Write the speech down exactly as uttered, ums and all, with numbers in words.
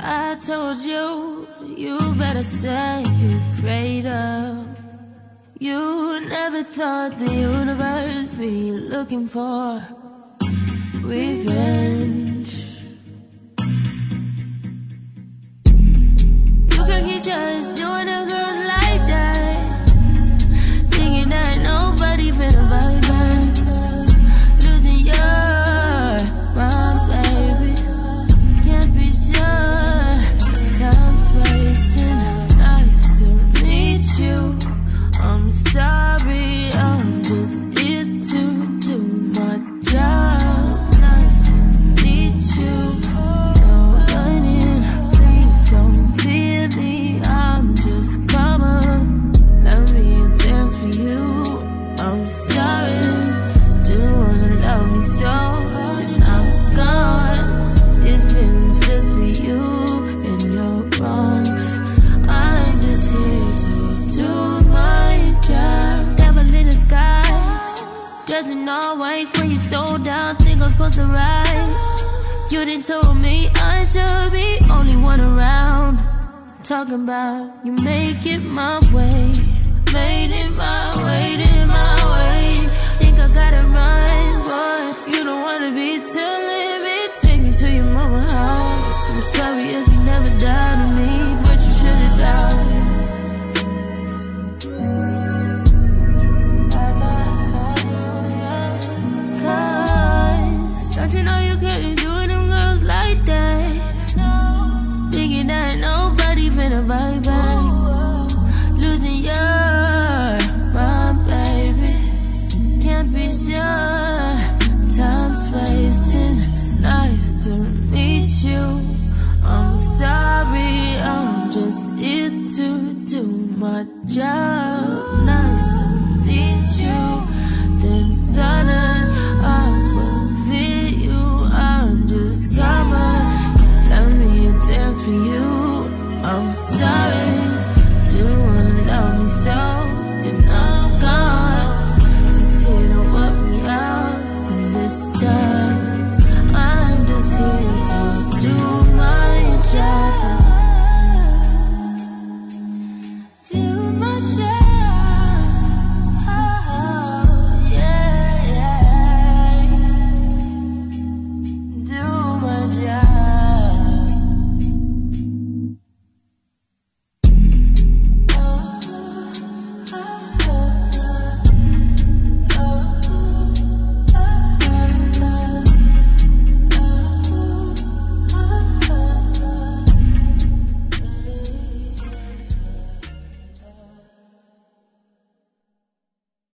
I told you, you better stay prayed up. You never thought the universe be looking for revenge. You can keep just doing a girl like that, thinking that nobody finna bite back. Losing your mind, baby. Can't be sure. Time's wasting. Nice to meet you. I'm sorry, I'm just here to do my job. Nice to meet you. No running, please don't fear me. I'm just coming. Let me dance for you. I'm sorry, do you wanna love me so? Then I'm gone. This feeling's just for you and your wrongs. I'm just here to do my job. Devil in disguise, dressed in all white. When you slow down, think I'm supposed to ride. You done told me I should be only one around. Talking about you make it my way, made it my way, did my way. Think I gotta run, boy. You don't wanna be telling me. Take me to your mama's house. I'm sorry if you never doubted me, but you should've doubted. As I told you, yeah. Cause don't you know you can't do them girls like that? Thinking that nobody finna bite back. Losing your mind, baby. Can't be sure. Time's wasting. Nice to meet you. I'm sorry, I'm just here to do my job. Nice to meet you. Then sudden I will feel you. I'm just coming. Let me dance for you. I'm sorry, do you wanna love me so?